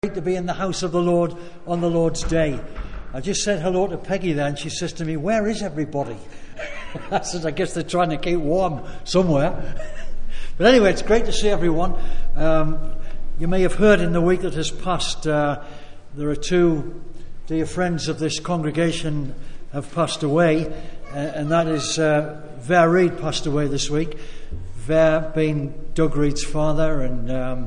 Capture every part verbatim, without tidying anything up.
Great to be in the house of the Lord on the Lord's Day. I just said hello to Peggy there, and she says to me, "Where is everybody?" I said, "I guess they're trying to keep warm somewhere." But anyway, it's great to see everyone. Um, you may have heard in the week that has passed, uh, there are two dear friends of this congregation have passed away, uh, and that is uh, Ver Reid passed away this week. Ver being Doug Reid's father, and um,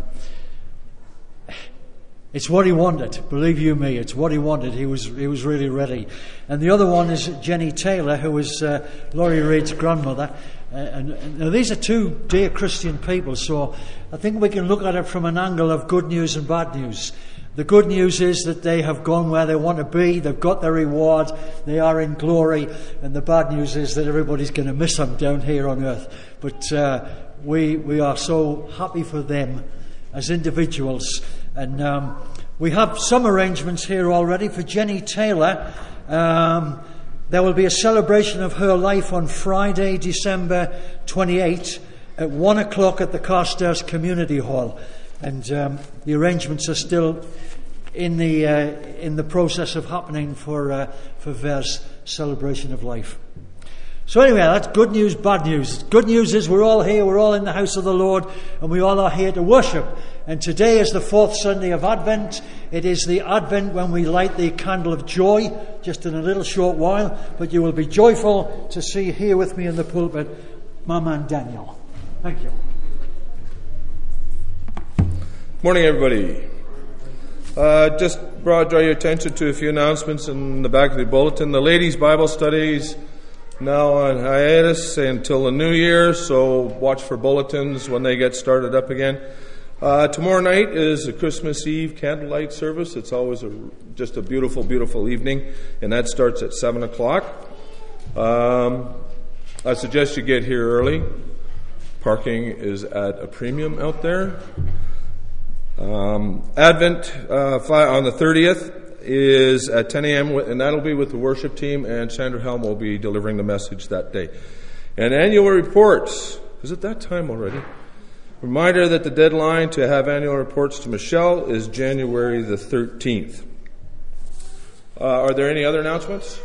it's what he wanted. Believe you me, it's what he wanted. He was he was really ready. And the other one is Jenny Taylor, who was uh, Laurie Reid's grandmother. Uh, and, and now these are two dear Christian people, so I think we can look at it from an angle of good news and bad news. The good news is that they have gone where they want to be. They've got their reward. They are in glory. And the bad news is that everybody's going to miss them down here on earth. But uh, we we are so happy for them as individuals. And um, we have some arrangements here already for Jenny Taylor. Um, there will be a celebration of her life on Friday, December twenty-eighth at one o'clock at the Carstairs Community Hall. And um, the arrangements are still in the uh, in the process of happening for uh, for Ver's celebration of life. So anyway, that's good news, bad news. Good news is we're all here, we're all in the house of the Lord, and we all are here to worship. And today is the fourth Sunday of Advent. It is the Advent when we light the candle of joy, just in a little short while. But you will be joyful to see here with me in the pulpit, my man Daniel. Thank you. Morning, everybody. Uh, just brought draw your attention to a few announcements in the back of the bulletin. The ladies' Bible studies now on hiatus until the new year, so watch for bulletins when they get started up again. Uh, tomorrow night is a Christmas Eve candlelight service. It's always a, just a beautiful, beautiful evening, and that starts at seven o'clock. Um, I suggest you get here early. Parking is at a premium out there. Um, Advent uh, on the thirtieth is at ten a.m. and that'll be with the worship team, and Sandra Helm will be delivering the message that day. And annual reports. Is it that time already? Reminder that the deadline to have annual reports to Michelle is January the thirteenth. Uh, are there any other announcements?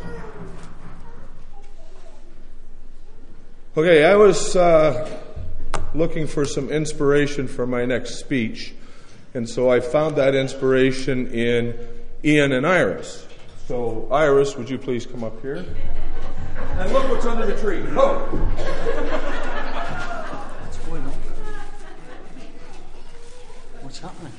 Okay, I was uh, looking for some inspiration for my next speech, and so I found that inspiration in Ian and Iris. So, Iris, would you please come up here? And look what's under the tree. Oh! What's going on? What's happening?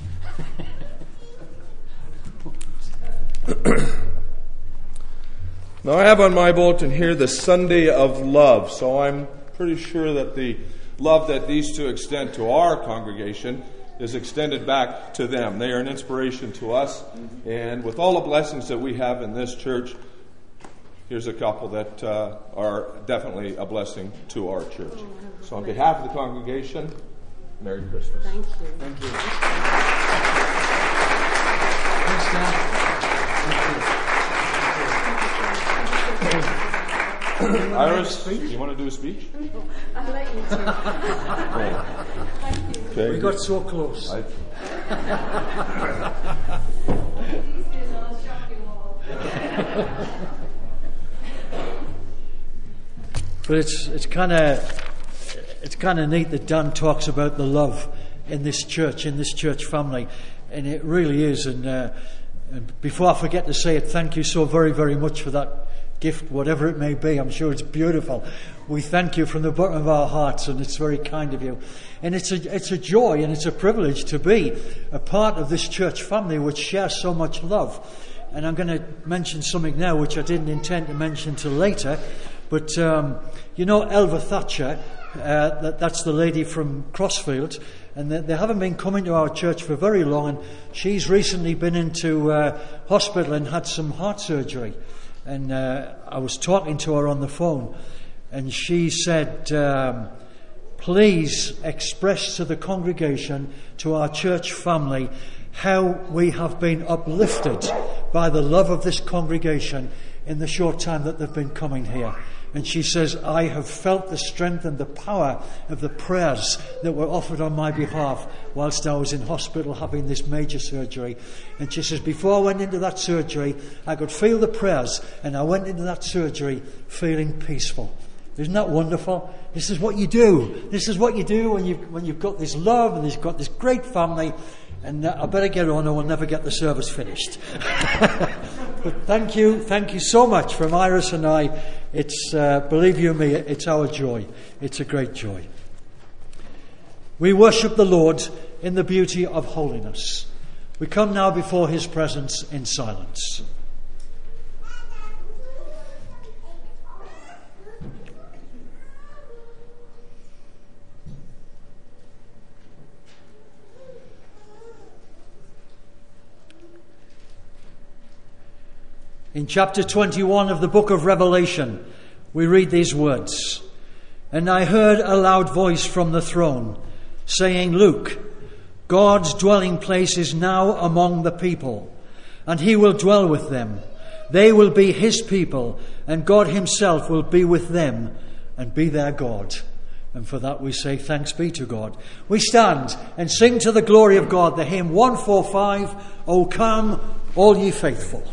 Now, I have on my bulletin here the Sunday of Love. So I'm pretty sure that the love that these two extend to our congregation is extended back to them. They are an inspiration to us. And with all the blessings that we have in this church, here's a couple that uh, are definitely a blessing to our church. So on behalf of the congregation, Merry Christmas. Thank you. Thank you. Thanks, Dan. Thank you. Iris, you want to do a speech? I'll let you do. Thank you. Okay. We got so close. I, But it's it's kind of it's kind of neat that Dan talks about the love in this church, in this church family, and it really is. And, uh, and before I forget to say it, thank you so very, very much for that gift, whatever it may be. I'm sure it's beautiful. We thank you from the bottom of our hearts, and it's very kind of you. And it's a it's a joy and it's a privilege to be a part of this church family which shares so much love. And I'm going to mention something now which I didn't intend to mention till later. But um, you know Elva Thatcher, uh, that, that's the lady from Crossfield, and they, they haven't been coming to our church for very long, and she's recently been into uh, hospital and had some heart surgery. And uh, I was talking to her on the phone, and she said, um, please express to the congregation, to our church family, how we have been uplifted by the love of this congregation in the short time that they've been coming here. And she says, I have felt the strength and the power of the prayers that were offered on my behalf whilst I was in hospital having this major surgery. And she says, before I went into that surgery, I could feel the prayers, and I went into that surgery feeling peaceful. Isn't that wonderful? This is what you do. This is what you do when you've, when you've got this love and you've got this great family. And I better get on or we'll never get the service finished. But thank you, thank you so much from Iris and I. It's, uh, believe you me, it's our joy. It's a great joy. We worship the Lord in the beauty of holiness. We come now before his presence in silence. In chapter twenty-one of the book of Revelation, we read these words. And I heard a loud voice from the throne, saying, Look, God's dwelling place is now among the people, and he will dwell with them. They will be his people, and God himself will be with them and be their God. And for that we say thanks be to God. We stand and sing to the glory of God the hymn one forty-five, O come, all ye faithful.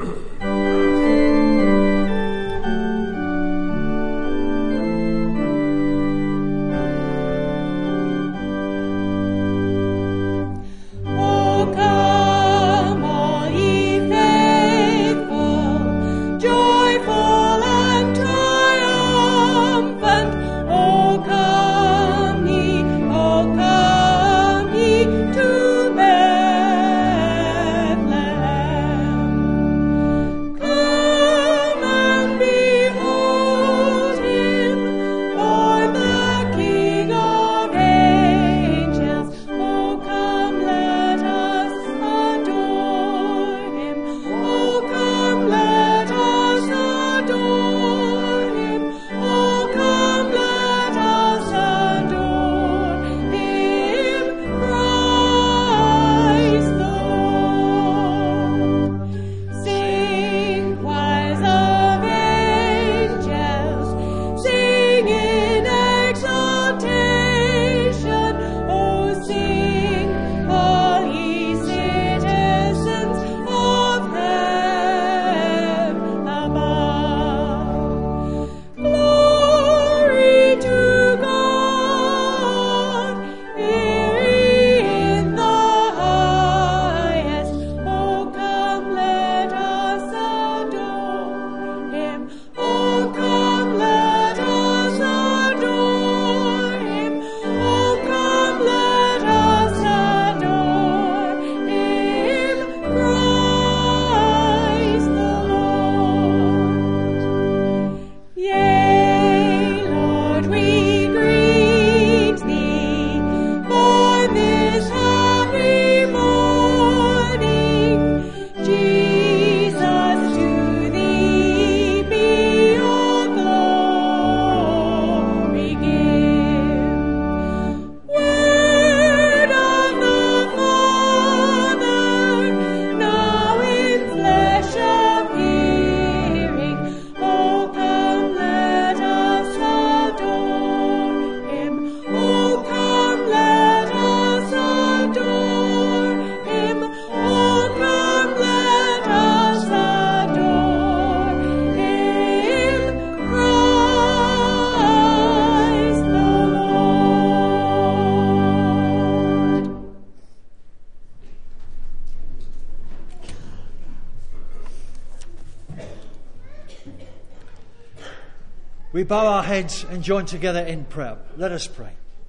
We bow our heads and join together in prayer. Let us pray.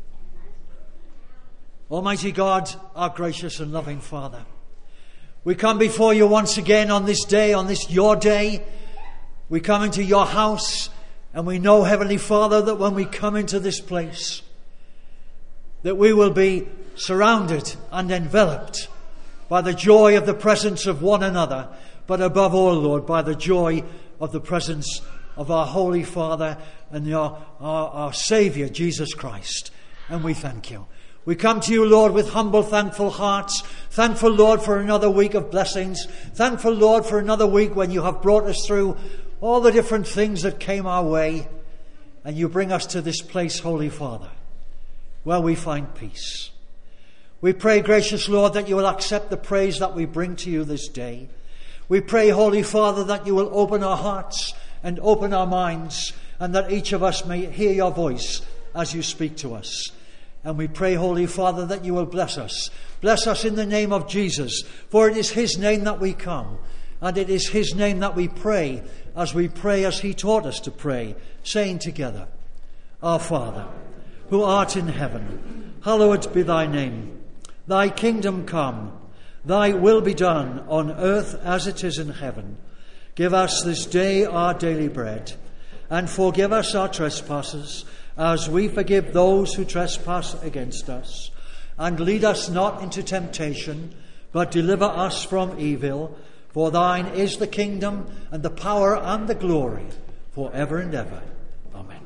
Almighty God, our gracious and loving Father, we come before you once again on this day, on this your day. We come into your house, and we know, Heavenly Father, that when we come into this place, that we will be surrounded and enveloped by the joy of the presence of one another, but above all, Lord, by the joy of the presence of our Holy Father and our, our, our Saviour, Jesus Christ. And we thank you. We come to you, Lord, with humble, thankful hearts. Thankful, Lord, for another week of blessings. Thankful, Lord, for another week when you have brought us through all the different things that came our way, and you bring us to this place, Holy Father, where we find peace. We pray, gracious Lord, that you will accept the praise that we bring to you this day. We pray, Holy Father, that you will open our hearts and open our minds, and that each of us may hear your voice as you speak to us. And we pray, Holy Father, that you will bless us. Bless us in the name of Jesus, for it is his name that we come, and it is his name that we pray, as we pray as he taught us to pray, saying together, Our Father, who art in heaven, hallowed be thy name. Thy kingdom come, thy will be done on earth as it is in heaven. Give us this day our daily bread, and forgive us our trespasses, as we forgive those who trespass against us. And lead us not into temptation, but deliver us from evil. For thine is the kingdom, and the power, and the glory, for ever and ever. Amen.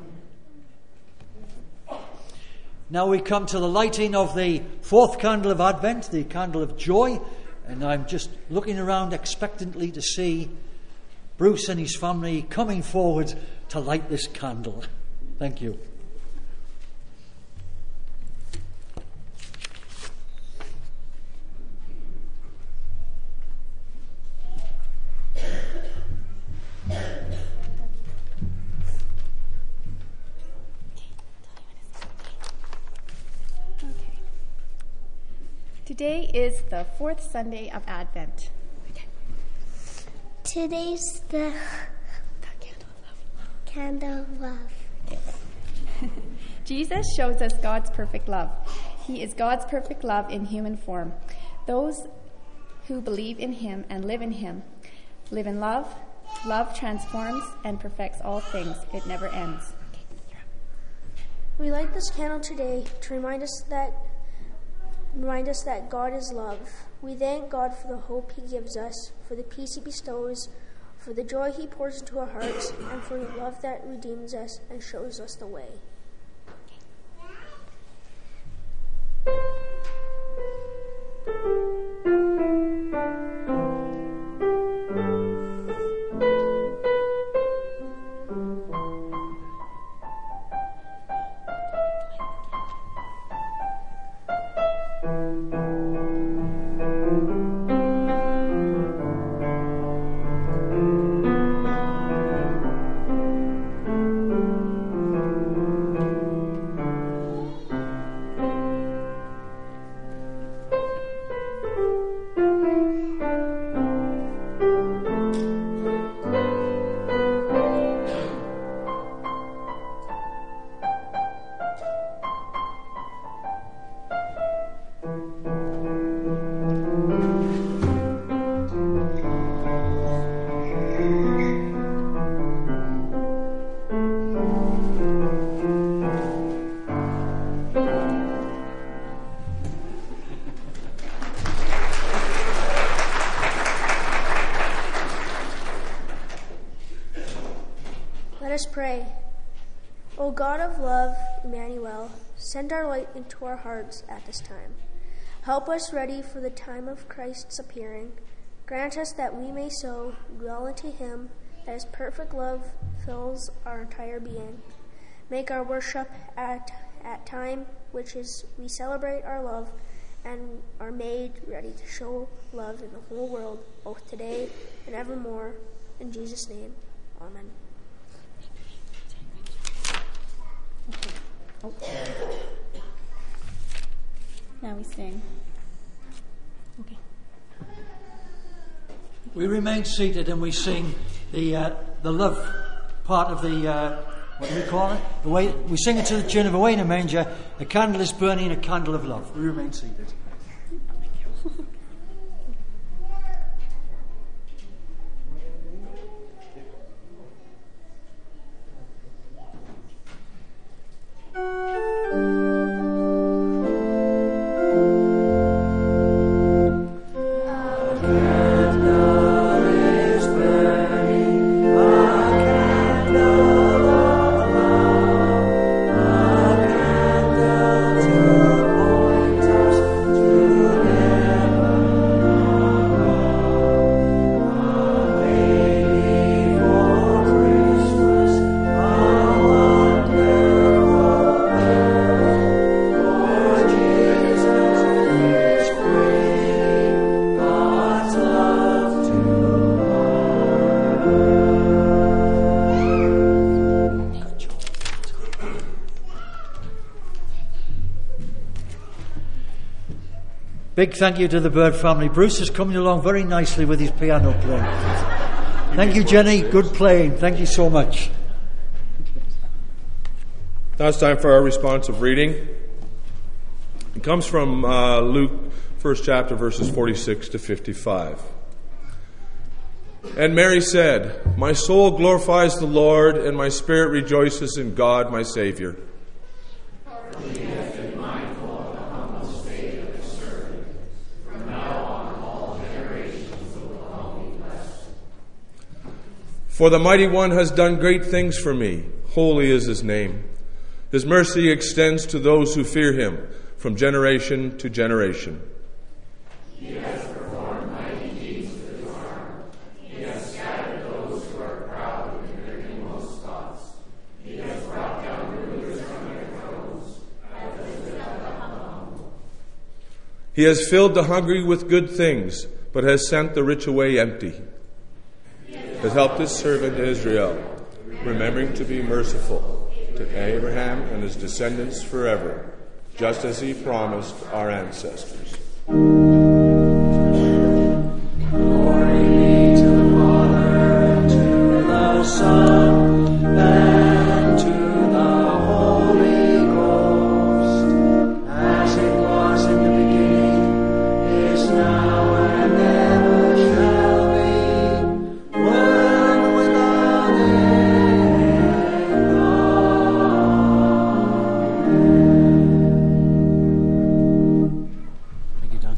Now we come to the lighting of the fourth candle of Advent, the candle of joy. And I'm just looking around expectantly to see Bruce and his family coming forward to light this candle. Thank you. Today is the fourth Sunday of Advent. Today's the candle of love. Jesus shows us God's perfect love. He is God's perfect love in human form. Those who believe in him and live in him live in love. Love transforms and perfects all things. It never ends. We light this candle today to remind us that Remind us that God is love. We thank God for the hope he gives us, for the peace he bestows, for the joy he pours into our hearts, and for the love that redeems us and shows us the way. Let us pray. O God of love, Emmanuel, send our light into our hearts at this time. Help us ready for the time of Christ's appearing. Grant us that we may so dwell into him that his perfect love fills our entire being. Make our worship at at time which is we celebrate our love and are made ready to show love in the whole world, both today and evermore. In Jesus' name, amen. Oh. Now we sing. Okay. We remain seated and we sing the uh, the love part of the, uh, what do we call it? The way, we sing it to the tune of Away in a Manger, a candle is burning, a candle of love. We remain seated. To Big thank you to the Bird family. Bruce is coming along very nicely with his piano playing. Thank you, Jenny. Good playing. Thank you so much. Now it's time for our responsive reading. It comes from uh, Luke, first chapter, verses forty-six to fifty-five. And Mary said, "My soul glorifies the Lord, and my spirit rejoices in God my Savior. He has been mindful of the humble state of his servant. From now on all generations will call me blessed. For the Mighty One has done great things for me. Holy is his name. His mercy extends to those who fear him from generation to generation. He has performed mighty deeds with his arm. He has scattered those who are proud in their inmost thoughts. He has brought down rulers from their thrones, and lifted up the humble. He has filled the hungry with good things, but has sent the rich away empty. He has helped his servant Israel, remembering to be merciful to Abraham and his descendants forever, just as he promised our ancestors." Glory be to the Father, and to the Son, and to the Holy Ghost, as it was in the beginning, is now, and ever shall be, world without end. Thank you, Dan.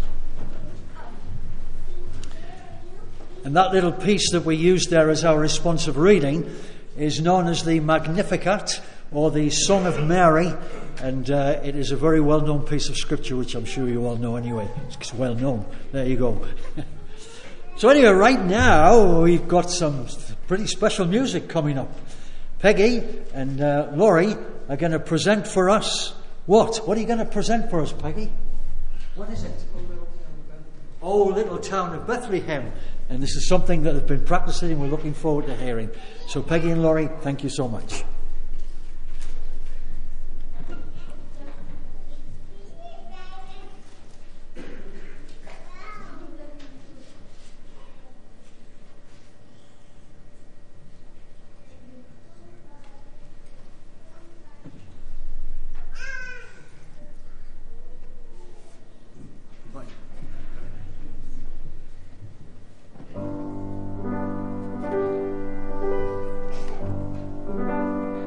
And that little piece that we used there as our responsive reading is known as the Magnificat, or the Song of Mary, and uh, it is a very well-known piece of scripture, which I'm sure you all know anyway. It's well known. There you go. So anyway, right now we've got some pretty special music coming up. Peggy and uh, Laurie are going to present for us what? What are you going to present for us, Peggy? What is it? Oh, Little Town of Bethlehem. And this is something that they've been practicing and we're looking forward to hearing. So Peggy and Laurie, thank you so much. Thank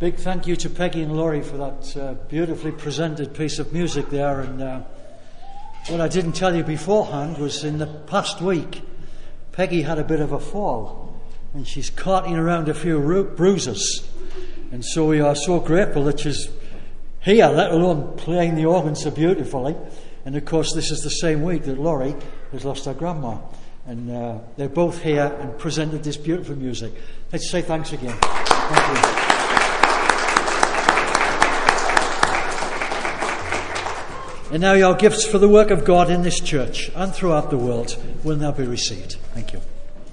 Big thank you to Peggy and Laurie for that uh, beautifully presented piece of music there. And uh, what I didn't tell you beforehand was in the past week, Peggy had a bit of a fall and she's carting around a few ru- bruises. And so we are so grateful that she's here, let alone playing the organ so beautifully. And of course, this is the same week that Laurie has lost her grandma. And uh, they're both here and presented this beautiful music. Let's say thanks again. Thank you. And now your gifts for the work of God in this church and throughout the world will now be received. Thank you.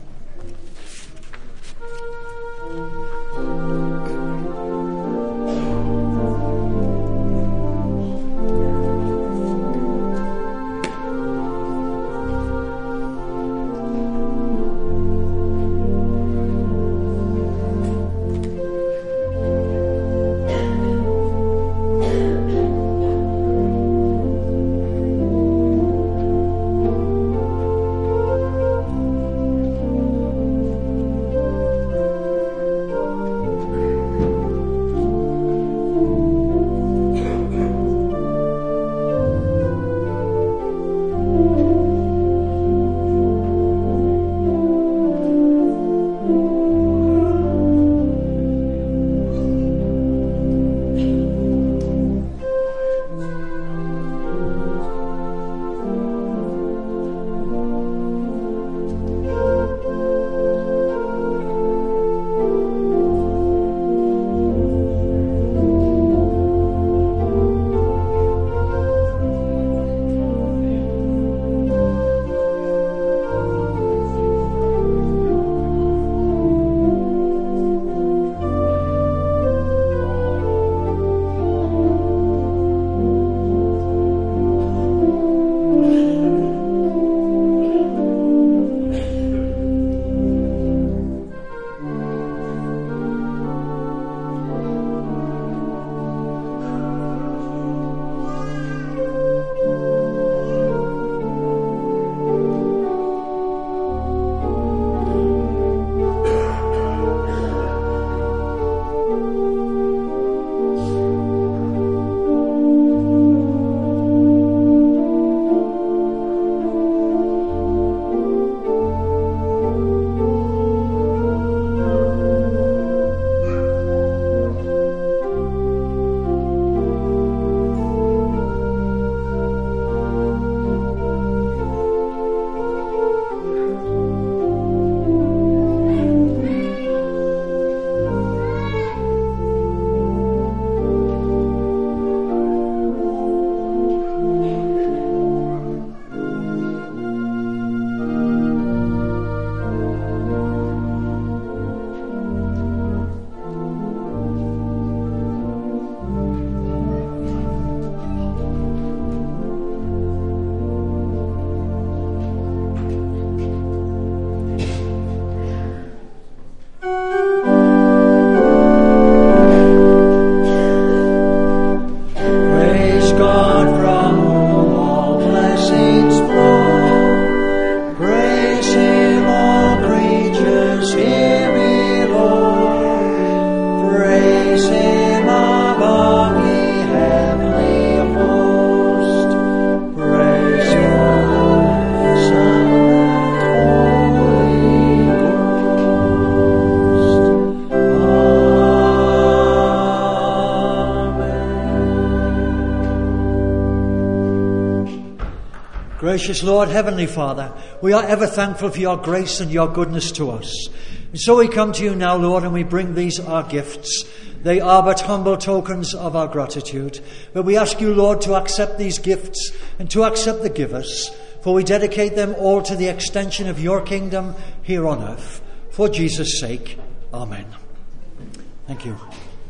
Gracious Lord, Heavenly Father, we are ever thankful for your grace and your goodness to us. And so we come to you now, Lord, and we bring these our gifts. They are but humble tokens of our gratitude. But we ask you, Lord, to accept these gifts and to accept the givers, for we dedicate them all to the extension of your kingdom here on earth. For Jesus' sake, amen. Thank you.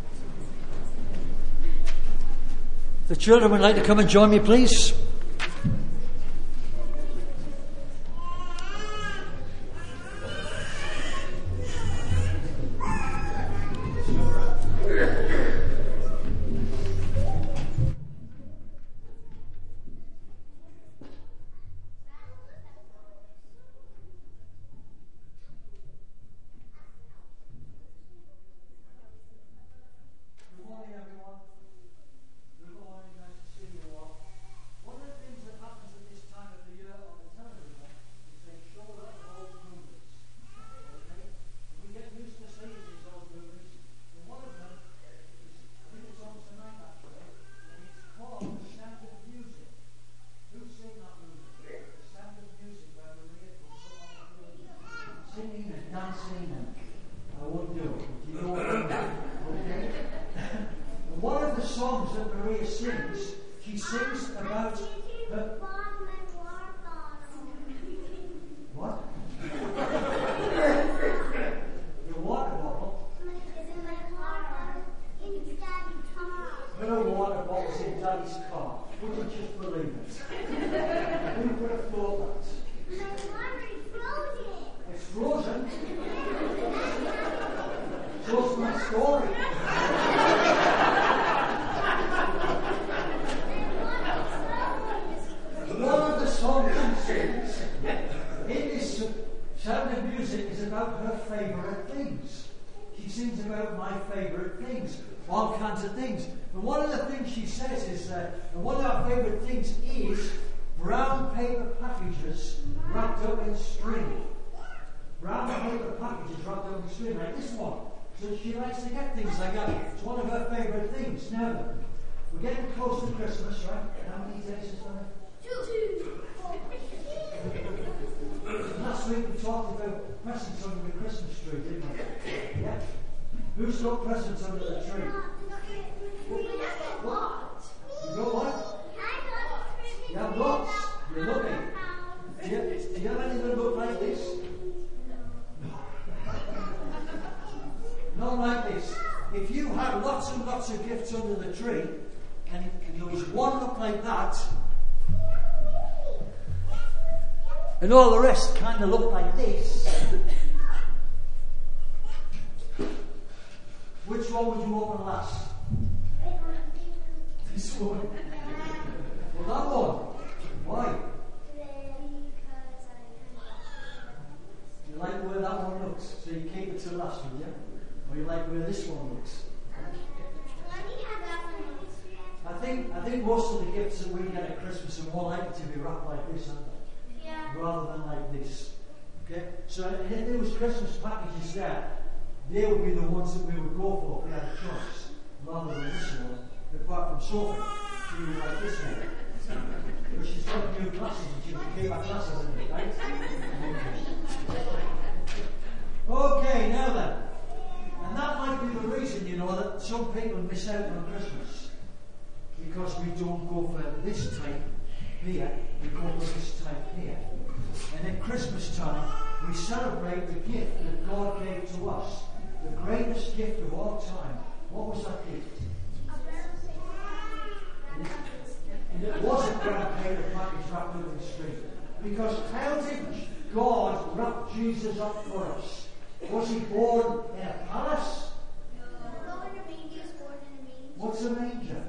The children would like to come and join me, please. she sings about her... What? Your water bottle? Her water bottle's in Daddy's car. Would you just believe it? Who would have thought that? It's frozen. So's my story. One of the songs she sings in this Sound of Music is about her favourite things. She sings about my favourite things, all kinds of things. But one of the things she says is that one of our favourite things is brown paper packages wrapped up in string. Brown paper packages wrapped up in string, like this one. So she likes to get things like that. It's one of her favourite things. Now then, we're getting close to Christmas, right? How many days is that? Two. Last week we talked about presents under the Christmas tree, didn't we? Yeah? Who's got presents under the tree? What? You got what? You have lots. You're looking. Do you, do you have anything that look like this? Not like this. If you had lots and lots of gifts under the tree, and, and there was one look like that, and all the rest kind of look like this, which one would you open last? This one. Well, that one. Why? You like the way that one looks, so you keep it to last, will you? Or you like the way this one looks? I think I think most of the gifts that we get at Christmas are more likely to be wrapped like this, aren't they? Yeah. Rather than like this. Okay? So if there was Christmas packages there, they would be the ones that we would go for if we had a choice, rather than this one. Apart from Sophie, she would like this one. But she's got new glasses and she can keep her glasses in it, right? Okay, now then. And that might be the reason, you know, that some people miss out on Christmas. Because we don't go for this type here, we go for this type here. And at Christmas time, we celebrate the gift that God gave to us. The greatest gift of all time. What was that gift? And it wasn't brown paper package wrapped up in string. Because how did God wrap Jesus up for us? Was he born in a palace? No. What's a manger?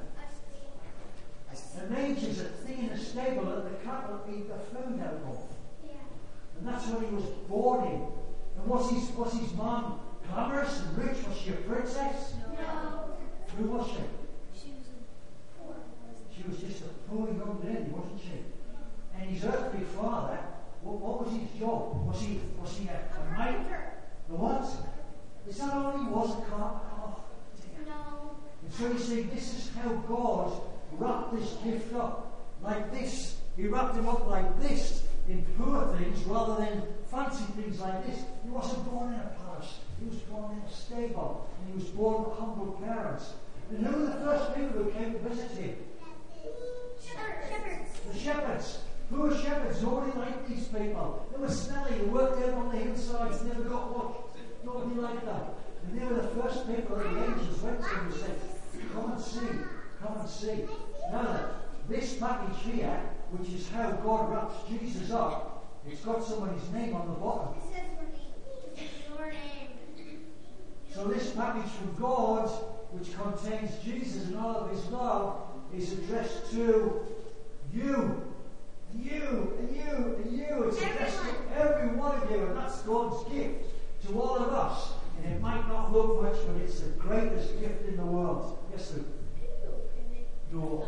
A manger is a thing in a stable that the cattle eat the food out of. And that's what he was born in. And was his, was his mom glamorous and rich? Was she a princess? No. Who was she? She was poor. She was just a poor young lady, wasn't she? And his earthly father, what, what was his job? Was he was he a, a miner? The what? Is that all he was? A carpenter? Oh, dear. No. And so you see, this is how God wrapped this gift up. Like this. He wrapped him up like this, in poor things rather than fancy things like this. He wasn't born in a palace. He was born in a stable. And he was born with humble parents. And who were the first people who came to visit him? Shepherds. The shepherds. Who were shepherds? Nobody liked these people. They were smelly. They worked out on the hillsides. Never got washed. Nobody liked them. And they were the first people that the angels went to and said, come and see. Come and see. Now then, this package here, which is how God wraps Jesus up, it's got somebody's name on the bottom. It says your name. So this package from God, which contains Jesus and all of his love, is addressed to you. You, and you, and you. It's addressed to every one of you, and that's God's gift to all of us. And it might not look much, but it's the greatest gift in the world. Yes, Luke? No.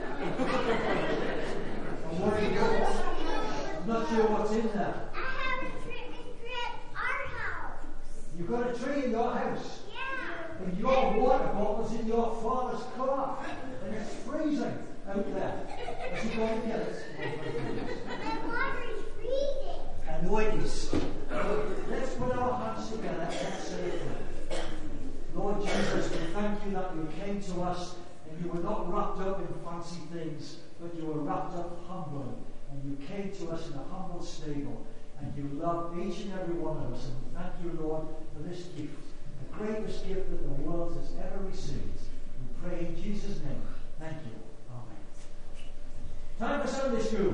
I'm worried about I'm not sure what's in there. I have a tree at our house. You've got a tree in your house. Yeah. And your water bottle's in your father's car. And it's freezing out there. Is he going to get it? My water is freezing. I know it is. Let's put our hands together and say it. Lord Jesus, we thank you that you came to us and you were not wrapped up in fancy things, but you were wrapped up humbly. And you came to us in a humble stable. And you love each and every one of us. And we thank you, Lord, for this gift, the greatest gift that the world has ever received. We pray in Jesus' name. Thank you. Amen. Time for Sunday school.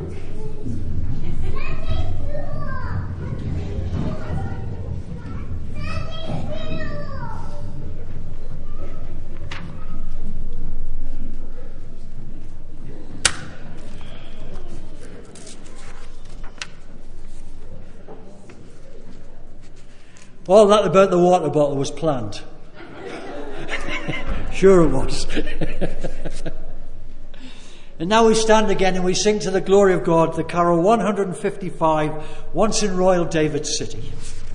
All that about the water bottle was planned. Sure it was. And now we stand again and we sing to the glory of God the carol one fifty-five, Once in Royal David City.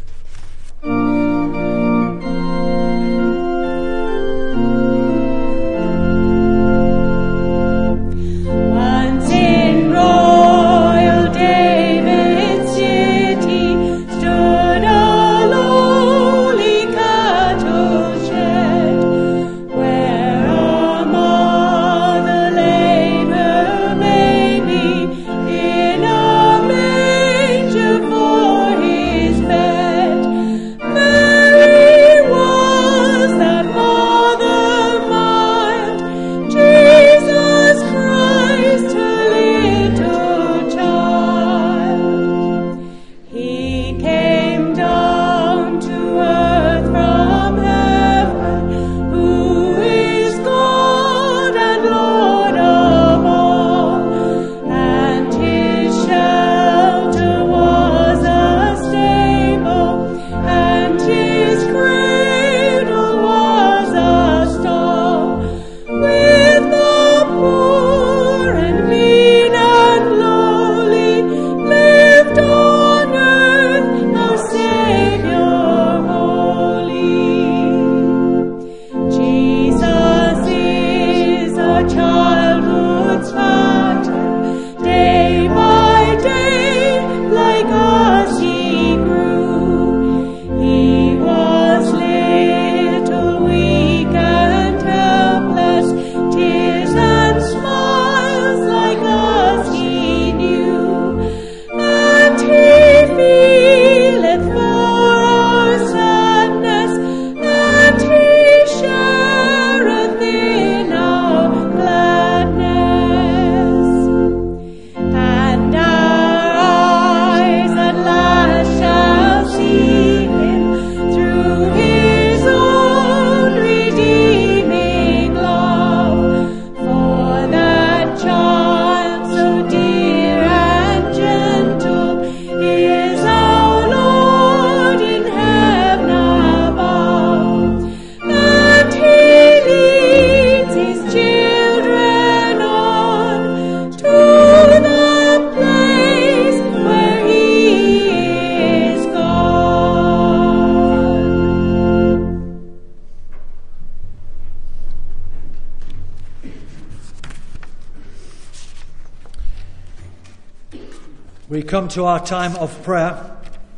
We come to our time of prayer,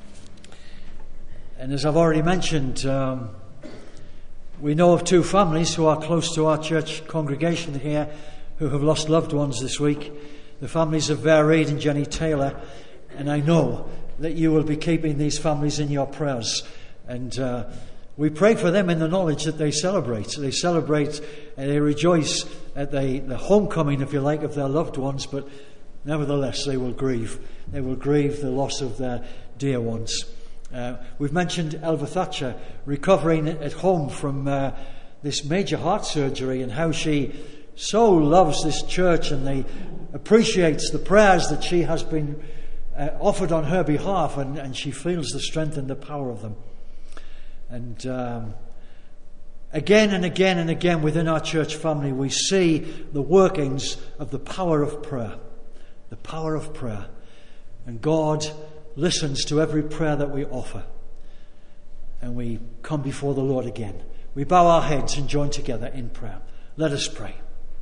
and as I've already mentioned, um, we know of two families who are close to our church congregation here who have lost loved ones this week, the families of Ver Reid and Jenny Taylor, and I know that you will be keeping these families in your prayers, and uh, we pray for them in the knowledge that they celebrate. They celebrate and they rejoice at the, the homecoming, if you like, of their loved ones, but nevertheless they will grieve. They will grieve the loss of their dear ones. Uh, we've mentioned Elva Thatcher recovering at home from uh, this major heart surgery, and how she so loves this church and they appreciates the prayers that she has been uh, offered on her behalf, and, and she feels the strength and the power of them. And um, again and again and again within our church family we see the workings of the power of prayer. The power of prayer. And God listens to every prayer that we offer. And we come before the Lord again. We bow our heads and join together in prayer. Let us pray.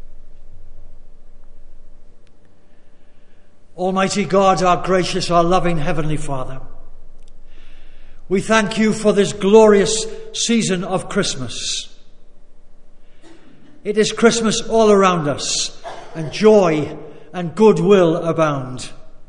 Almighty God, our gracious, our loving Heavenly Father, we thank you for this glorious season of Christmas. It is Christmas all around us, and joy and goodwill abound.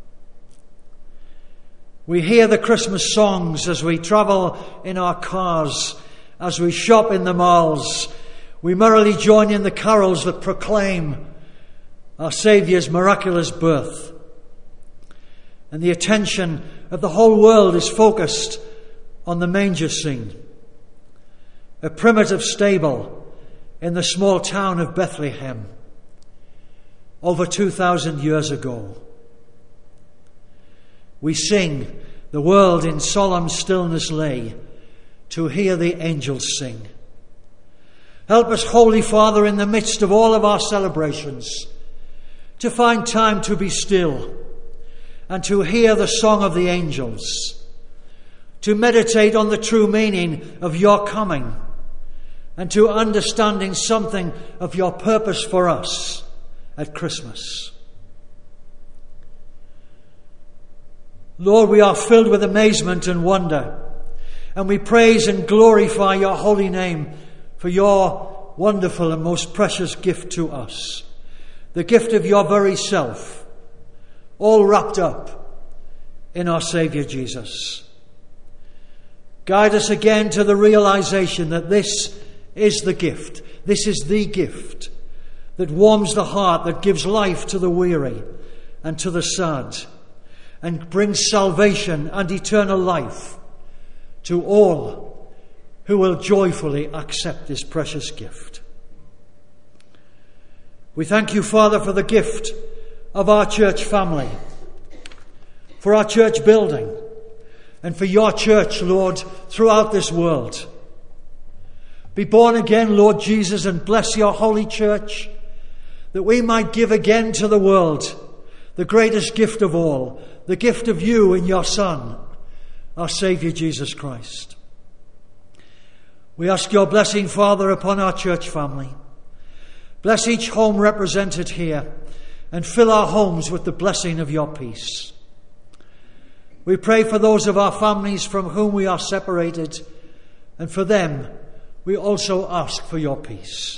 We hear the Christmas songs as we travel in our cars, as we shop in the malls. We merrily join in the carols that proclaim our Saviour's miraculous birth. And the attention of the whole world is focused on the manger scene, a primitive stable in the small town of Bethlehem over two thousand years ago. We sing, "The world in solemn stillness lay, to hear the angels sing." Help us, Holy Father, in the midst of all of our celebrations, to find time to be still and to hear the song of the angels, to meditate on the true meaning of your coming, and to understanding something of your purpose for us at Christmas. Lord, we are filled with amazement and wonder, and we praise and glorify your holy name for your wonderful and most precious gift to us, the gift of your very self, all wrapped up in our Saviour Jesus. Guide us again to the realization that this is the gift, this is the gift that warms the heart, that gives life to the weary and to the sad, and brings salvation and eternal life to all who will joyfully accept this precious gift. We thank you, Father, for the gift of our church family, for our church building, and for your church, Lord, throughout this world. Be born again, Lord Jesus, and bless your holy church, that we might give again to the world the greatest gift of all, the gift of you in your Son, our Saviour Jesus Christ. We ask your blessing, Father, upon our church family. Bless each home represented here, and fill our homes with the blessing of your peace. We pray for those of our families from whom we are separated, and for them we also ask for your peace.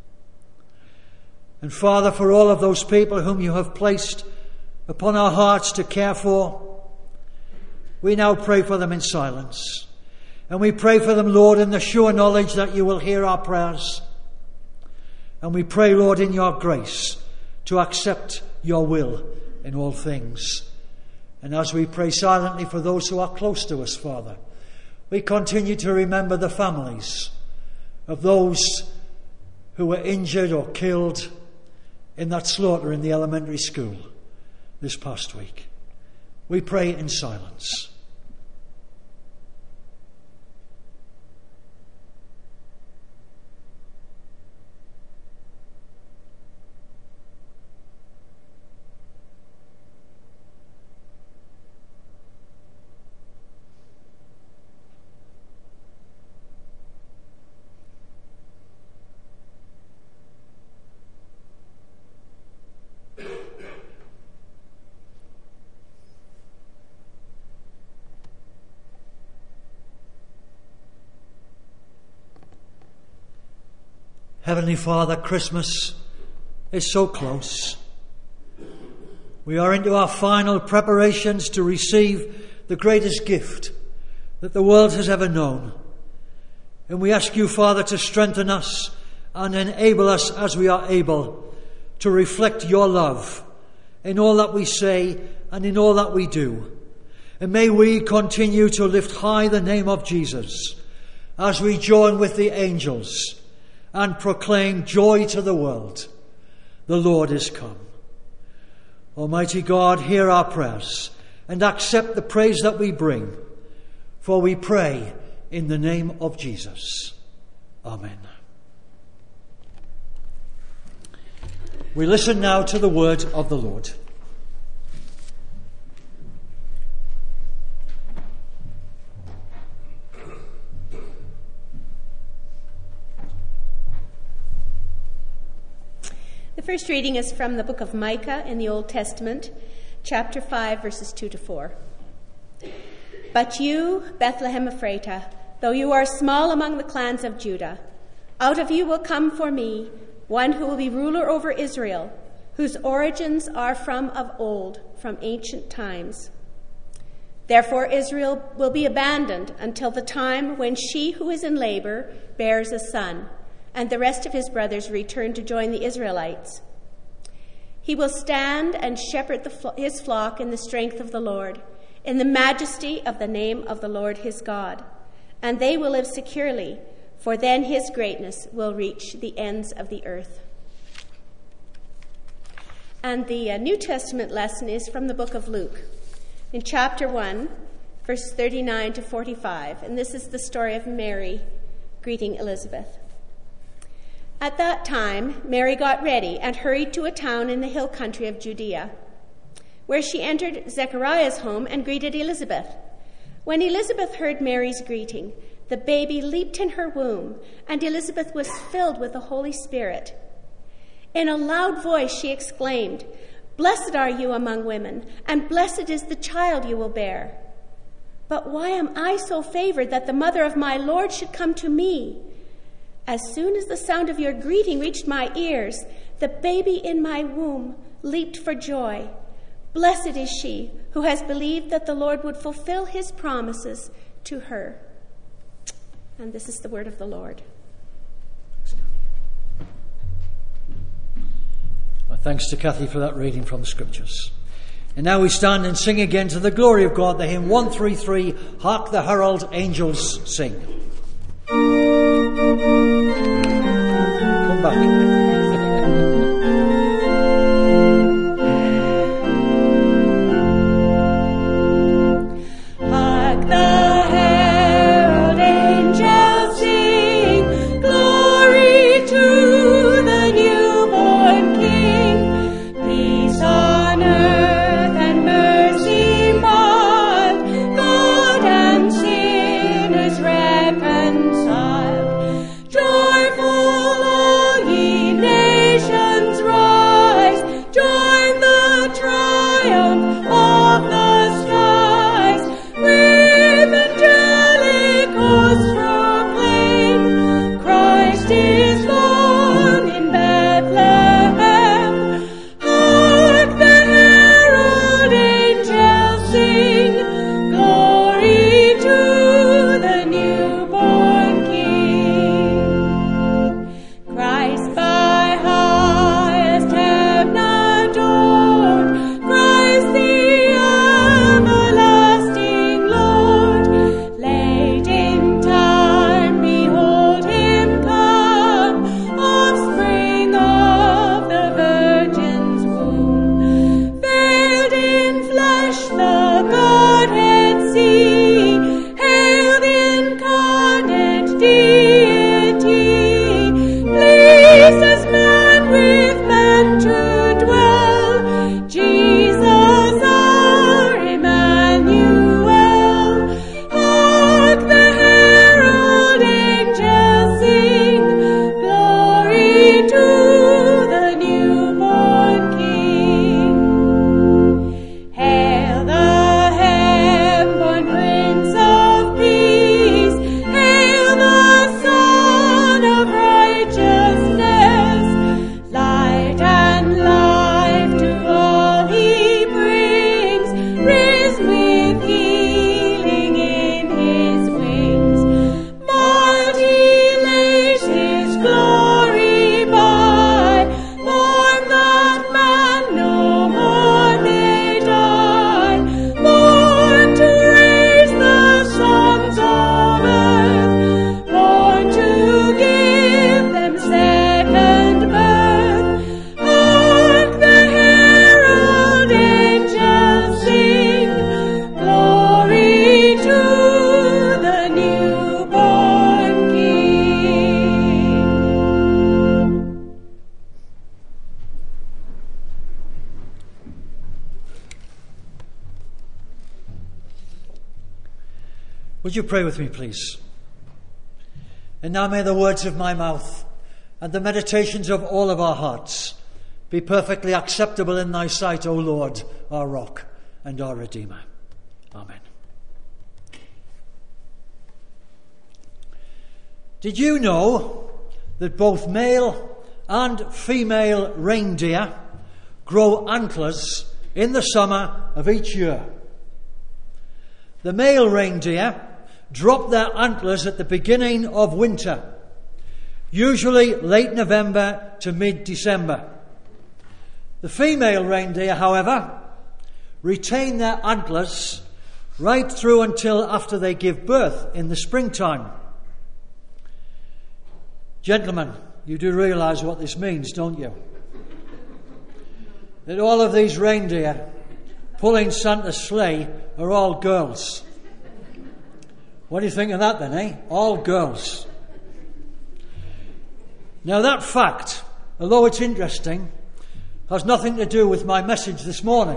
And Father, for all of those people whom you have placed upon our hearts to care for, we now pray for them in silence. And we pray for them, Lord, in the sure knowledge that you will hear our prayers. And we pray, Lord, in your grace to accept your will in all things. And as we pray silently for those who are close to us, Father, we continue to remember the families of those who were injured or killed in that slaughter in the elementary school this past week. We pray in silence. Heavenly Father, Christmas is so close. We are into our final preparations to receive the greatest gift that the world has ever known. And we ask you, Father, to strengthen us and enable us as we are able to reflect your love in all that we say and in all that we do. And may we continue to lift high the name of Jesus as we join with the angels and proclaim joy to the world. The Lord is come. Almighty God, hear our prayers and accept the praise that we bring, for we pray in the name of Jesus. Amen. We listen now to the word of the Lord. The first reading is from the book of Micah in the Old Testament, chapter five, verses two to four. But you, Bethlehem Ephratah, though you are small among the clans of Judah, out of you will come for me one who will be ruler over Israel, whose origins are from of old, from ancient times. Therefore Israel will be abandoned until the time when she who is in labor bears a son, and the rest of his brothers return to join the Israelites. He will stand and shepherd the, his flock in the strength of the Lord, in the majesty of the name of the Lord his God, and they will live securely, for then his greatness will reach the ends of the earth. And the uh, New Testament lesson is from the book of Luke, in chapter one, verse thirty-nine to forty-five, and this is the story of Mary greeting Elizabeth. At that time, Mary got ready and hurried to a town in the hill country of Judea, where she entered Zechariah's home and greeted Elizabeth. When Elizabeth heard Mary's greeting, the baby leaped in her womb, and Elizabeth was filled with the Holy Spirit. In a loud voice she exclaimed, "Blessed are you among women, and blessed is the child you will bear. But why am I so favored that the mother of my Lord should come to me? As soon as the sound of your greeting reached my ears, the baby in my womb leaped for joy. Blessed is she who has believed that the Lord would fulfill his promises to her." And this is the word of the Lord. Well, thanks to Kathy for that reading from the Scriptures. And now we stand and sing again to the glory of God, the hymn one thirty-three, Hark the Herald Angels Sing. Come back. Would you pray with me, please? And now may the words of my mouth and the meditations of all of our hearts be perfectly acceptable in thy sight, O Lord, our rock and our Redeemer. Amen. Did you know that both male and female reindeer grow antlers in the summer of each year. The male reindeer drop their antlers at the beginning of winter, usually late November to mid-December. The female reindeer, however, retain their antlers right through until after they give birth in the springtime. Gentlemen, you do realise what this means, don't you? That all of these reindeer pulling Santa's sleigh are all girls. What do you think of that then, eh? All girls. Now that fact, although it's interesting, has nothing to do with my message this morning.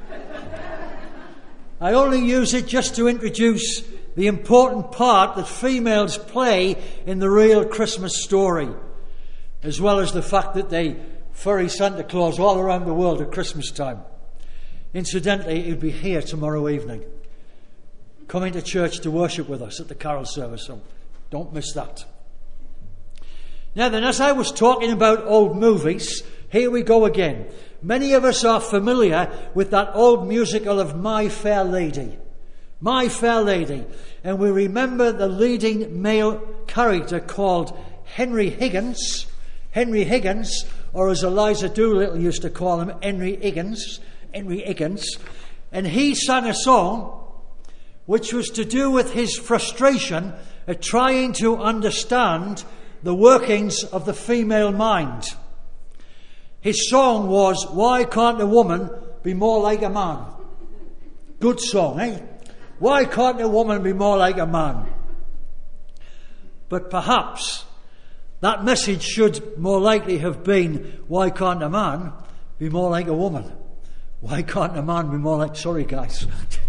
I only use it just to introduce the important part that females play in the real Christmas story, as well as the fact that they furry Santa Claus all around the world at Christmas time. Incidentally, he'll be here tomorrow evening, coming to church to worship with us at the carol service, so don't miss that. Now then, as I was talking about old movies, here we go again. Many of us are familiar with that old musical of My Fair Lady. My Fair Lady. And we remember the leading male character called Henry Higgins. Henry Higgins, or as Eliza Doolittle used to call him, Henry Higgins. Henry Higgins. And he sang a song which was to do with his frustration at trying to understand the workings of the female mind. His song was, "Why Can't a Woman Be More Like a Man?" Good song, eh? Why can't a woman be more like a man? But perhaps that message should more likely have been, why can't a man be more like a woman? Why can't a man be more like... Sorry, guys.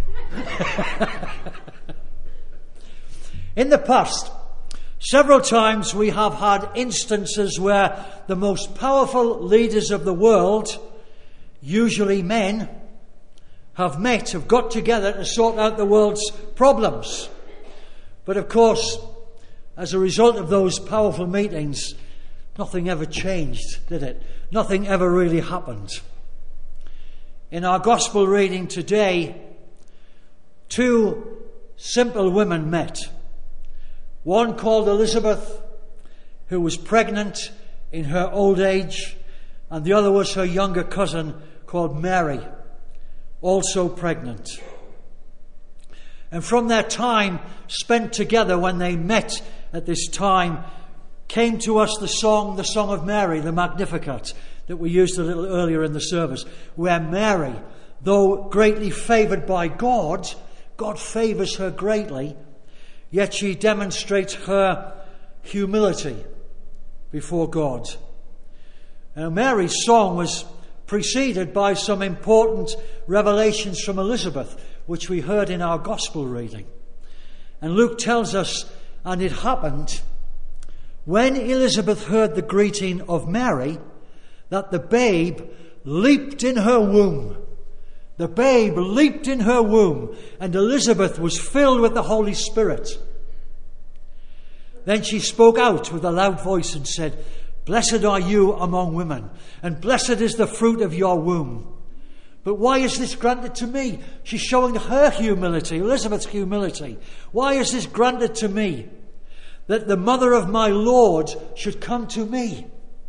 In the past, several times we have had instances where the most powerful leaders of the world, usually men, have met, have got together to sort out the world's problems. But of course, as a result of those powerful meetings, nothing ever changed, did it? Nothing ever really happened. In our gospel reading today, two simple women met. One called Elizabeth, who was pregnant in her old age, and the other was her younger cousin called Mary, also pregnant. And from their time spent together when they met at this time, came to us the song, the Song of Mary, the Magnificat, that we used a little earlier in the service, where Mary, though greatly favoured by God, God favours her greatly, yet she demonstrates her humility before God. Now, Mary's song was preceded by some important revelations from Elizabeth, which we heard in our gospel reading. And Luke tells us, and it happened, when Elizabeth heard the greeting of Mary, that the babe leaped in her womb. The babe leaped in her womb, and Elizabeth was filled with the Holy Spirit. Then she spoke out with a loud voice and said, "Blessed are you among women, and blessed is the fruit of your womb. But why is this granted to me?" She's showing her humility, Elizabeth's humility. Why is this granted to me, that the mother of my Lord should come to me?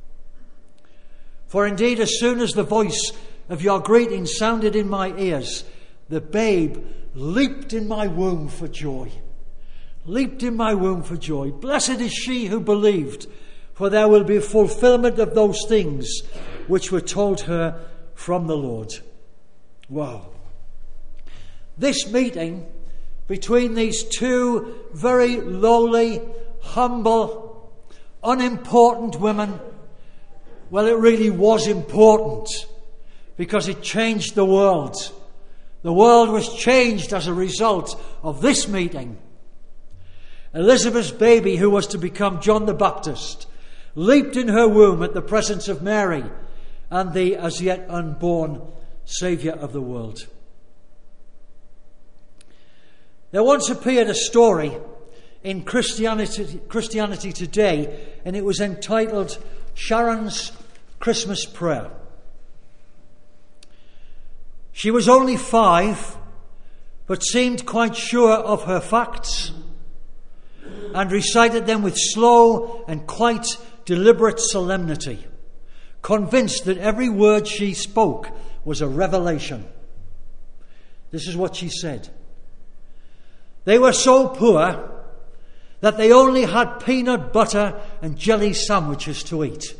For indeed, as soon as the voice of your greeting sounded in my ears, the babe leaped in my womb for joy. Leaped in my womb for joy. Blessed is she who believed, for there will be fulfillment of those things which were told her from the Lord. Wow. This meeting between these two very lowly, humble, unimportant women, well, it really was important because it changed the world. The world was changed as a result of this meeting. Elizabeth's baby, who was to become John the Baptist, leaped in her womb at the presence of Mary and the as yet unborn Saviour of the world. There once appeared a story in Christianity, Christianity Today, and it was entitled Sharon's Christmas prayer. She was only five, but seemed quite sure of her facts and recited them with slow and quite deliberate solemnity, convinced that every word she spoke was a revelation. This is what she said. They were so poor that they only had peanut butter and jelly sandwiches to eat.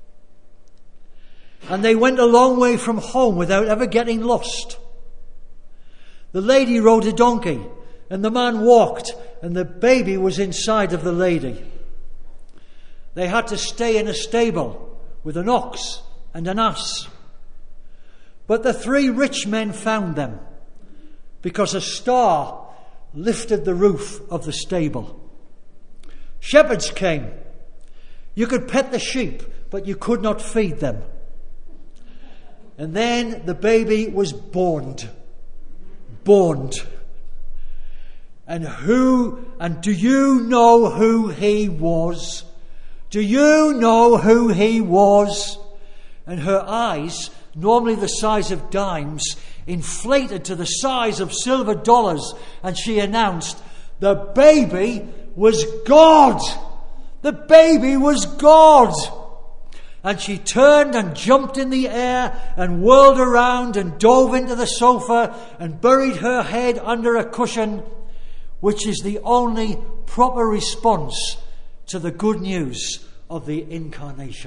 And they went a long way from home without ever getting lost. The lady rode a donkey, and the man walked, and the baby was inside of the lady. They had to stay in a stable with an ox and an ass. But the three rich men found them, because a star lifted the roof of the stable. Shepherds came. You could pet the sheep, but you could not feed them. And then the baby was born. Born. And who, and do you know who he was? Do you know who he was? And her eyes, normally the size of dimes, inflated to the size of silver dollars, and she announced, the baby was God! The baby was God! And she turned and jumped in the air and whirled around and dove into the sofa and buried her head under a cushion, which is the only proper response to the good news of the incarnation.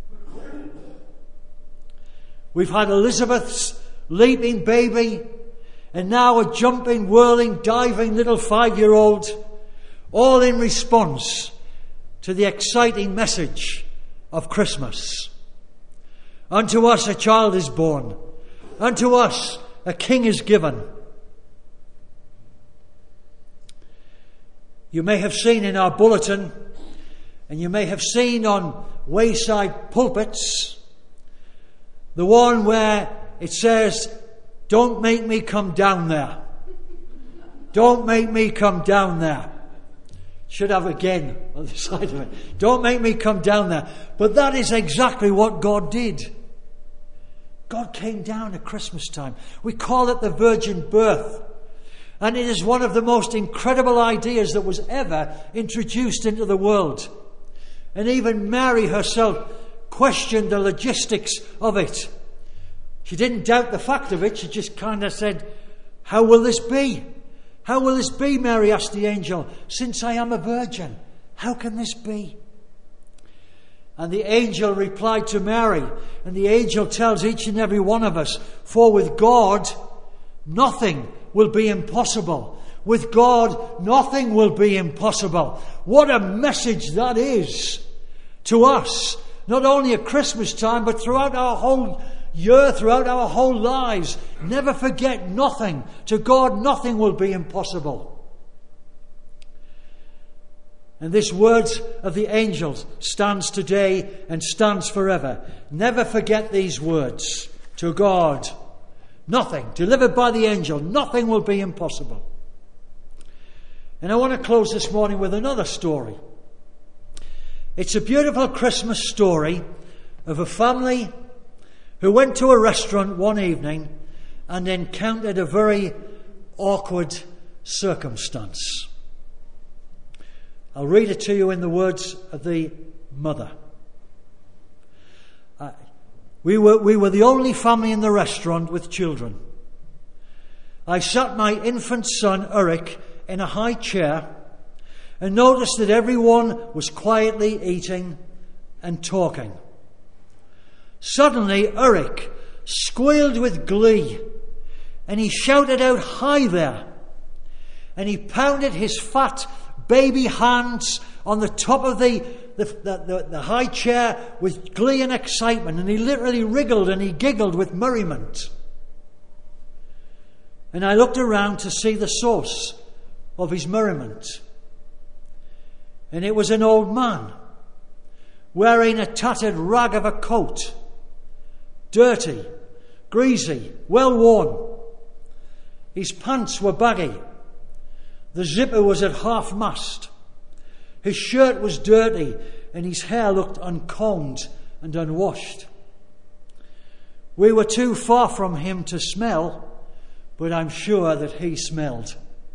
We've had Elizabeth's leaping baby, and now a jumping, whirling, diving little five-year-old, all in response to the exciting message of Christmas. Unto us a child is born. Unto us a king is given. You may have seen in our bulletin, and you may have seen on wayside pulpits, the one where it says, don't make me come down there. Don't make me come down there. Should have again on the side of it. Don't make me come down there. But that is exactly what God did. God came down at Christmas time. We call it the virgin birth. And it is one of the most incredible ideas that was ever introduced into the world. And even Mary herself questioned the logistics of it. She didn't doubt the fact of it. She just kind of said, how will this be? How will this be, Mary asked the angel, since I am a virgin? How can this be? And the angel replied to Mary, and the angel tells each and every one of us, for with God, nothing will be impossible. With God, nothing will be impossible. What a message that is to us, not only at Christmas time, but throughout our whole year, throughout our whole lives. Never forget nothing. To God, nothing will be impossible. And this word of the angels stands today and stands forever. Never forget these words. To God, nothing, delivered by the angel, nothing will be impossible. And I want to close this morning with another story. It's a beautiful Christmas story of a family who went to a restaurant one evening and encountered a very awkward circumstance. I'll read it to you in the words of the mother. Uh, we were, we were the only family in the restaurant with children. I sat my infant son, Eric, in a high chair and noticed that everyone was quietly eating and talking. Suddenly, Eric squealed with glee, and he shouted out, "Hi there!" And he pounded his fat baby hands on the top of the, the, the, the, the high chair with glee and excitement, and he literally wriggled and he giggled with merriment. And I looked around to see the source of his merriment. And it was an old man wearing a tattered rag of a coat, dirty, greasy, well worn. His pants were baggy. The zipper was at half mast. His shirt was dirty, and his hair looked uncombed and unwashed. We were too far from him to smell, but I'm sure that he smelled.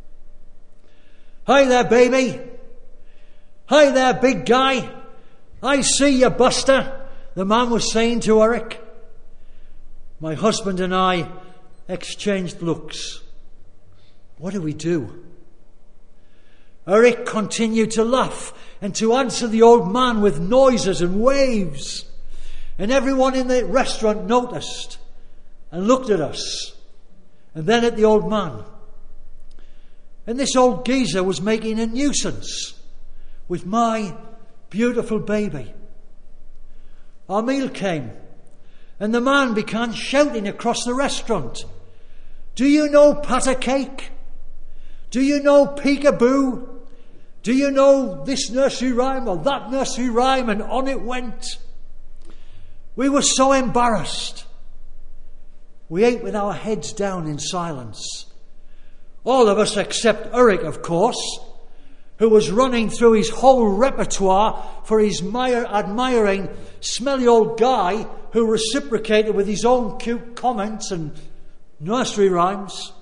"Hi there, baby. Hi there, big guy. I see you, Buster," the man was saying to Eric. My husband and I exchanged looks. What do we do? Eric continued to laugh and to answer the old man with noises and waves. And everyone in the restaurant noticed and looked at us and then at the old man. And this old geezer was making a nuisance with my beautiful baby. Our meal came, and the man began shouting across the restaurant, "Do you know patter cake? Do you know peekaboo? Do you know this nursery rhyme or that nursery rhyme?" And on it went. We were so embarrassed. We ate with our heads down in silence. All of us except Eric, of course, who was running through his whole repertoire for his admiring, smelly old guy who reciprocated with his own cute comments and nursery rhymes.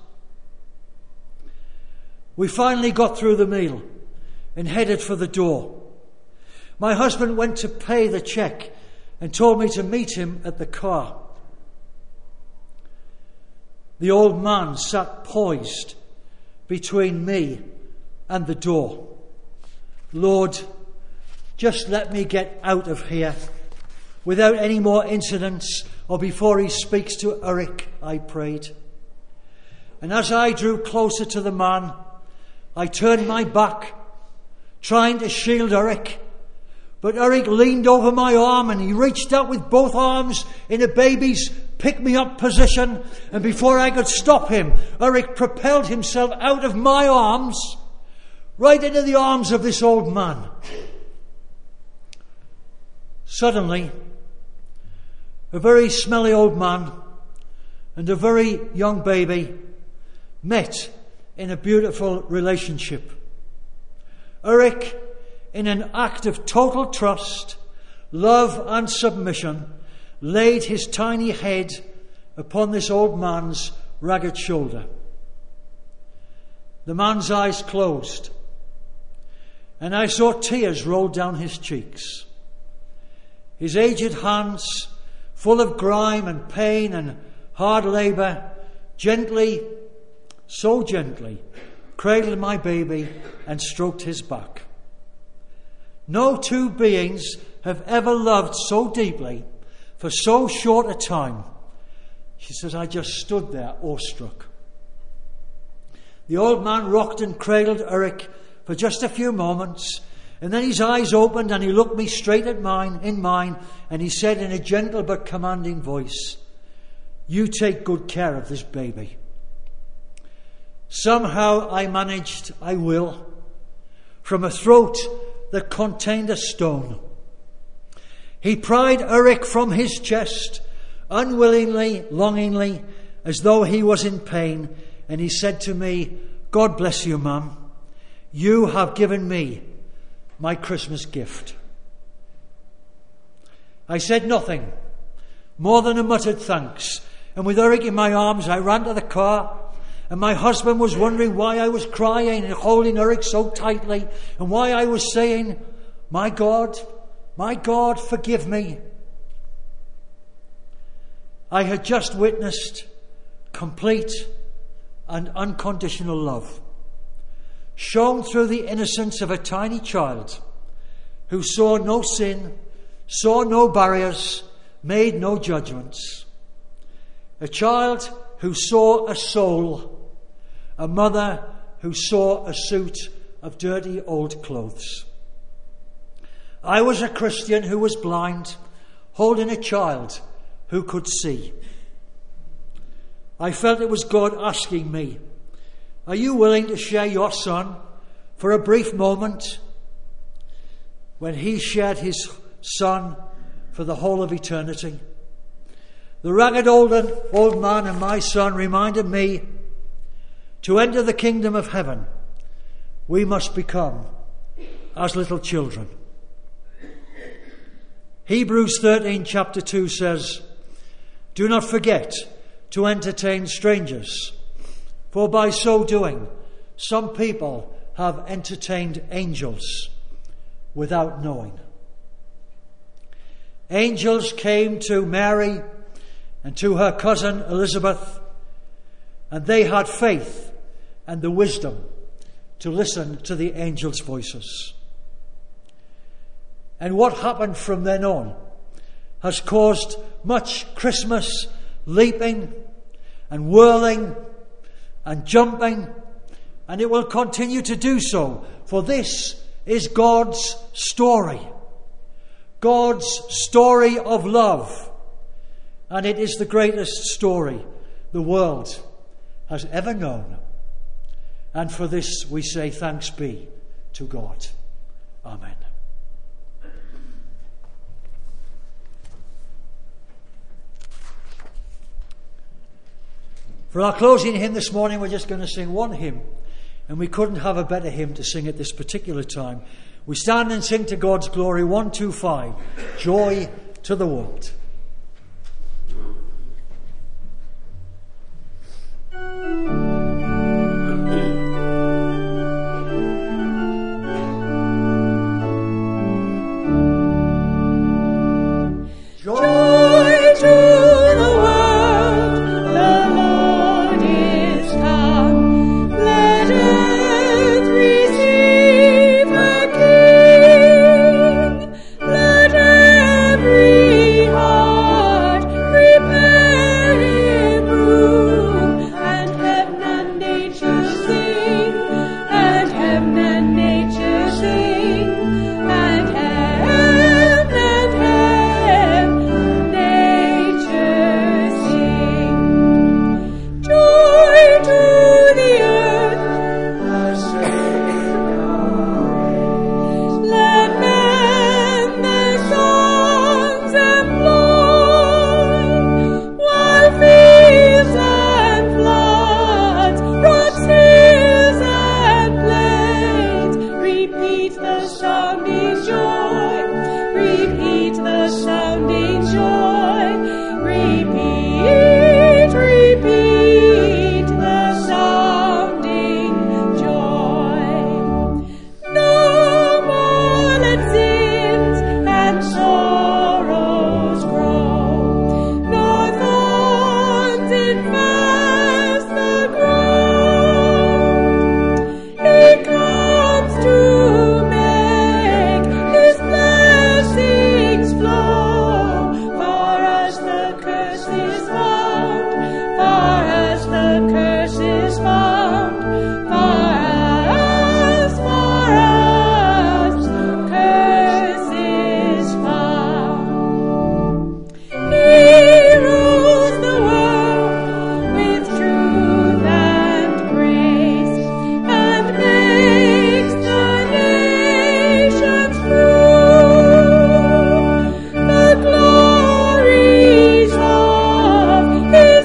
We finally got through the meal and headed for the door. My husband went to pay the check and told me to meet him at the car. The old man sat poised between me and the door. "Lord, just let me get out of here without any more incidents or before he speaks to Eric," I prayed. And as I drew closer to the man, I turned my back, trying to shield Eric. But Eric leaned over my arm and he reached out with both arms in a baby's pick-me-up position. And before I could stop him, Eric propelled himself out of my arms, right into the arms of this old man. Suddenly, a very smelly old man and a very young baby met in a beautiful relationship. Eric, in an act of total trust, love and submission, laid his tiny head upon this old man's ragged shoulder. The man's eyes closed, and I saw tears roll down his cheeks. His aged hands, full of grime and pain and hard labour, gently, so gently, cradled my baby and stroked his back. No two beings have ever loved so deeply for so short a time. She says, I just stood there awestruck. The old man rocked and cradled Eric for just a few moments, and then his eyes opened and he looked me straight at mine, in mine, and he said in a gentle but commanding voice, "You take good care of this baby." Somehow I managed, I will, from a throat that contained a stone. He pried Eric from his chest, unwillingly, longingly, as though he was in pain, and he said to me, "God bless you, Mum. You have given me my Christmas gift." I said nothing, more than a muttered thanks, and with Eric in my arms I ran to the car, and my husband was wondering why I was crying and holding Eric so tightly, and why I was saying, "My God, my God, forgive me." I had just witnessed complete and unconditional love, shown through the innocence of a tiny child who saw no sin, saw no barriers, made no judgments. A child who saw a soul, a mother who saw a suit of dirty old clothes. I was a Christian who was blind, holding a child who could see. I felt it was God asking me, "Are you willing to share your son for a brief moment?" When he shared his son for the whole of eternity. The ragged old, old man and my son reminded me, to enter the kingdom of heaven, we must become as little children. Hebrews thirteen, chapter two says, "Do not forget to entertain strangers, for by so doing, some people have entertained angels without knowing." Angels came to Mary and to her cousin Elizabeth, and they had faith and the wisdom to listen to the angels' voices. And what happened from then on has caused much Christmas leaping and whirling and jumping, and it will continue to do so, for this is God's story. God's story of love. And it is the greatest story the world has ever known. And for this we say thanks be to God. Amen. For our closing hymn this morning, we're just going to sing one hymn. And we couldn't have a better hymn to sing at this particular time. We stand and sing to God's glory, one two five, Joy to the World. Joy to the world, the Lord is come. Let earth receive her King. Let every heart prepare him room, and heaven and nature sing, and heaven and nature sing, and heaven and heaven nature sing. Joy to the earth, the Savior is. Let men their songs employ, while fields and floods, rocks, hills and plains, repeat the sounding joy, repeat the sounding joy, repeat, repeat the sounding joy. No more let sins and sorrows grow, nor thorns infest the ground. He comes to make his blessings flow, far as the curse is found, far as the curse is found, far as, far as the curse is found. He rules the world with truth and grace, and makes the nations prove the glories of his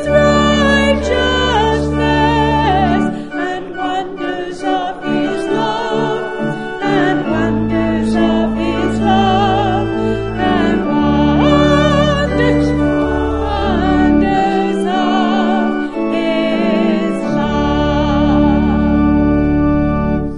righteousness, and wonders of his love, and wonders of his love, and wonders, wonders of his love.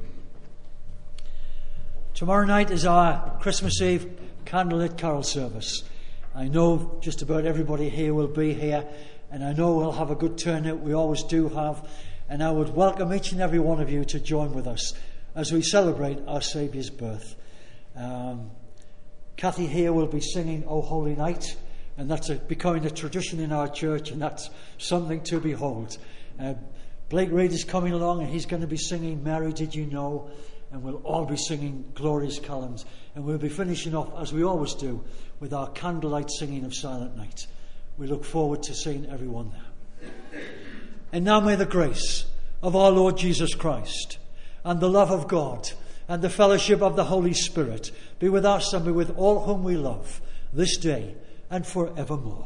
Tomorrow night is our Christmas Eve candlelit carol service. I know just about everybody here will be here, and I know we'll have a good turnout. We always do have. And I would welcome each and every one of you to join with us as we celebrate our Saviour's birth. Um, Kathy here will be singing O Holy Night, and that's a, becoming a tradition in our church, and that's something to behold. Uh, Blake Reid is coming along, and he's going to be singing Mary Did You Know, and we'll all be singing Glorious Columns, and we'll be finishing off, as we always do, with our candlelight singing of Silent Night. We look forward to seeing everyone there. And now may the grace of our Lord Jesus Christ, and the love of God, and the fellowship of the Holy Spirit be with us and be with all whom we love this day and forevermore.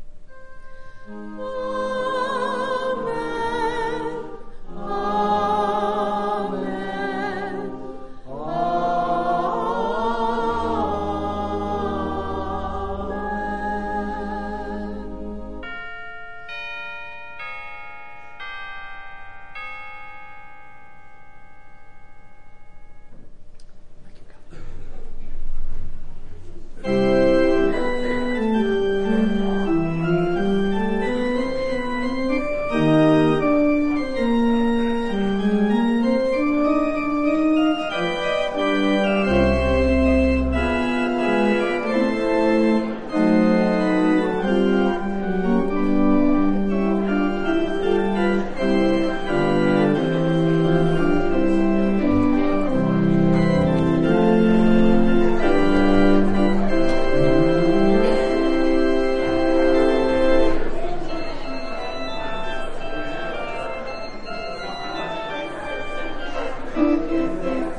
Amen. Amen. Amen. Give